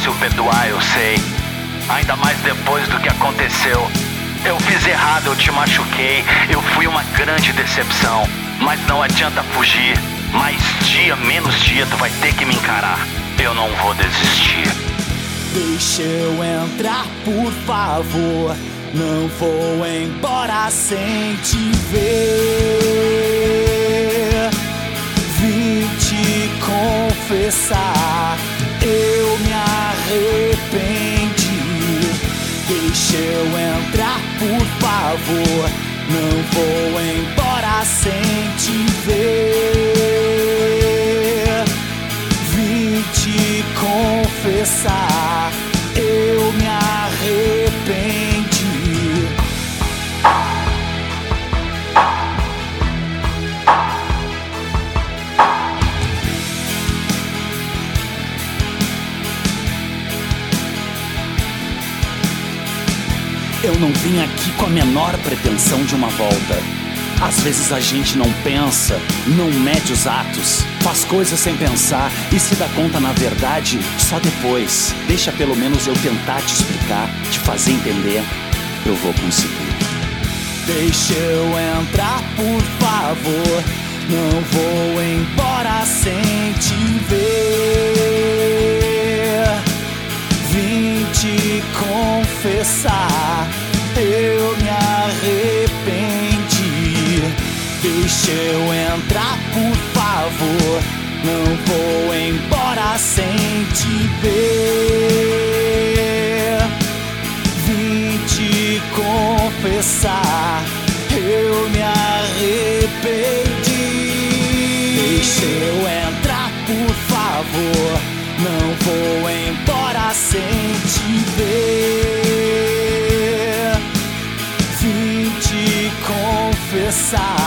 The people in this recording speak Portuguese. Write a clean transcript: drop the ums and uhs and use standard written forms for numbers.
fácil perdoar, eu sei. Ainda mais depois do que aconteceu. Eu fiz errado, eu te machuquei. Eu fui uma grande decepção. Mas não adianta fugir. Mais dia, menos dia, tu vai ter que me encarar. Eu não vou desistir. Deixa eu entrar, por favor. Não vou embora sem te ver. Vim te confessar, eu me arrependi. Deixa eu entrar, por favor. Não vou embora sem te ver. Vim te confessar, eu me arrependi. Eu não vim aqui com a menor pretensão de uma volta. Às vezes a gente não pensa, não mede os atos, faz coisas sem pensar e se dá conta na verdade só depois. Deixa pelo menos eu tentar te explicar, te fazer entender. Eu vou conseguir. Deixa eu entrar, por favor. Não vou embora sem te ver. Vim te confessar, eu me arrependi. Deixa eu entrar, por favor. Não vou embora sem te ver. Vim te confessar, eu me arrependi. Deixa eu entrar, por favor. Não vou embora sem te ver. Vim te confessar,